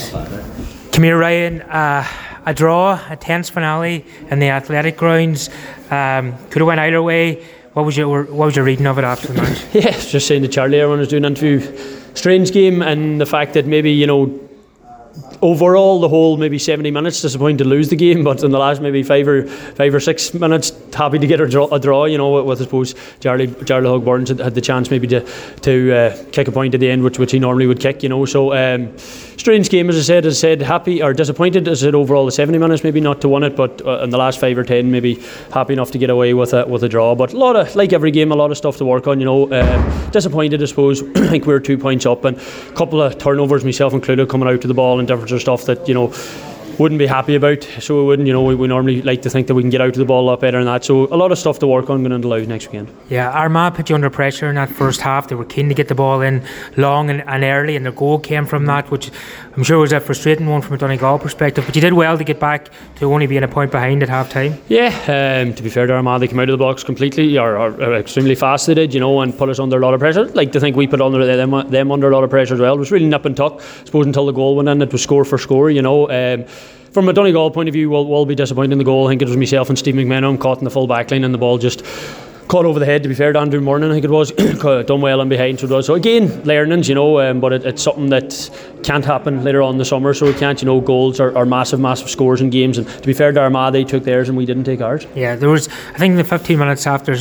Come here, Ryan. A draw, a tense finale in the Athletic grounds. Could have went either way. What was your reading of it after the match? Yeah, just saying to Charlie, everyone was doing an interview. Strange game, and the fact that maybe, overall the whole maybe 70 minutes disappointed to lose the game, but in the last maybe five or 6 minutes happy to get a draw. With I suppose Charlie Hug Burns had the chance maybe to kick a point at the end, which he normally would kick. So strange game, as I said, happy or disappointed as it overall the 70 minutes maybe not to win it, but in the last 5 or 10 maybe happy enough to get away with a draw. But a lot of, like every game, a lot of stuff to work on. Disappointed, I suppose. I think we were 2 points up, and a couple of turnovers, myself included, coming out to the ball and different sort of stuff that wouldn't be happy about. So we wouldn't. We normally like to think that we can get out to the ball a lot better than that. So a lot of stuff to work on going into Louth next weekend. Yeah, Armagh put you under pressure in that first half. They were keen to get the ball in long and early, and their goal came from that, which I'm sure was a frustrating one from a Donegal perspective. But you did well to get back to only being a point behind at half time. Yeah, to be fair to Armagh, they came out of the box completely or extremely fast. They did, and put us under a lot of pressure. Like to think we put under them under a lot of pressure as well. It was really nip and tuck, I suppose, until the goal went in. It was score for score. From a Donegal point of view, we'll be disappointed in the goal. I think it was myself and Steve McMenamin caught in the full back line, and the ball just caught over the head, to be fair to Andrew Morgan. I think it was done well in behind. So again, learnings, but it's something that can't happen later on in the summer. So it can't, goals are massive scores in games. And to be fair to Armagh, they took theirs and we didn't take ours. Yeah, there was, I think, the 15 minutes after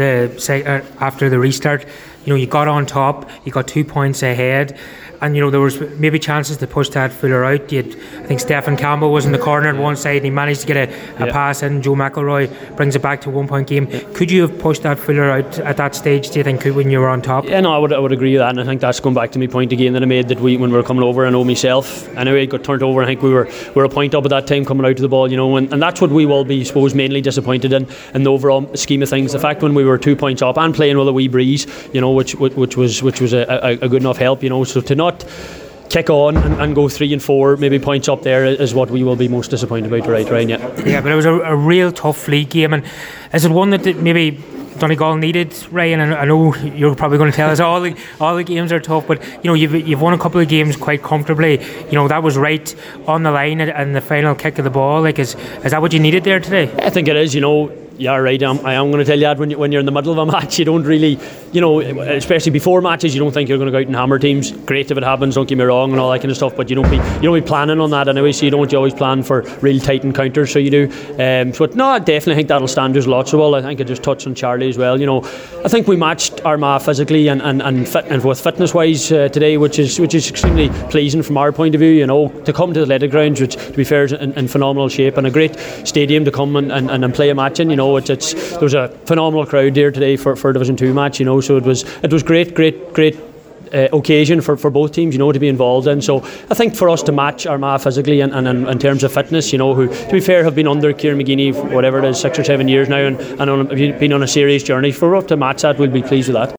the restart, you got on top, you got 2 points ahead. And there was maybe chances to push that Fuller out. I think Stephen Campbell was in the corner on one side and he managed to get a pass in. Joe McElroy brings it back to a 1 point game. Could you have pushed that Fuller out at that stage, do you think, when you were on top? Yeah, no, I would agree with that, and I think that's going back to my point again that I made that when we were coming over, I know myself anyway, got turned over. I think we were a point up at that time coming out to the ball, and that's what we will be, I suppose, mainly disappointed in the overall scheme of things. The fact when we were 2 points up and playing with a wee breeze, which was a good enough help, so to not kick on and go 3 and 4 maybe points up there is what we will be most disappointed about, right, Ryan? Yeah, but it was a real tough league game, and is it one that maybe Donegal needed, Ryan? And I know you're probably going to tell us all the games are tough, but you've won a couple of games quite comfortably. That was right on the line and the final kick of the ball. Is that what you needed there today? I think it is. Yeah, right. I am going to tell you that when you're in the middle of a match, you don't really, especially before matches, you don't think you're going to go out and hammer teams. Great if it happens, don't get me wrong, and all that kind of stuff. But you don't be planning on that anyway. So you don't always plan for real tight encounters. So you do. But no, I definitely think that'll stand us lots of well. I think I just touched on Charlie as well. I think we matched Armagh physically and with fitness wise today, which is extremely pleasing from our point of view. To come to the Athletic grounds, which to be fair is in phenomenal shape and a great stadium to come and play a match in. There was a phenomenal crowd there today for a Division 2 match, so it was great occasion for both teams, to be involved in. So I think for us to match Armagh physically and in terms of fitness, who to be fair have been under Kieran McGeeney for whatever it is 6 or 7 years now and been on a serious journey, for us to match that, we'll be pleased with that.